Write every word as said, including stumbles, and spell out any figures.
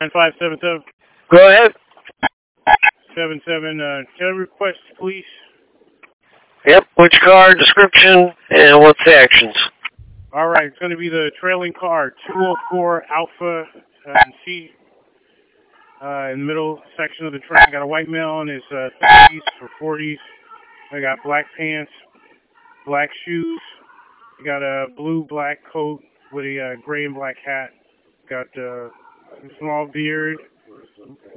nine five seven seven. Go ahead. Seven seven. Uh, can I request, please? Yep. Which car, description, and what's the actions? All right, it's going to be the trailing car, two oh four Alpha uh, C. Uh, in the middle section of the train, got a white male in his uh, thirties or forties. I got black pants, black shoes. I got a blue black coat with a uh, gray and black hat. Got uh, a small beard,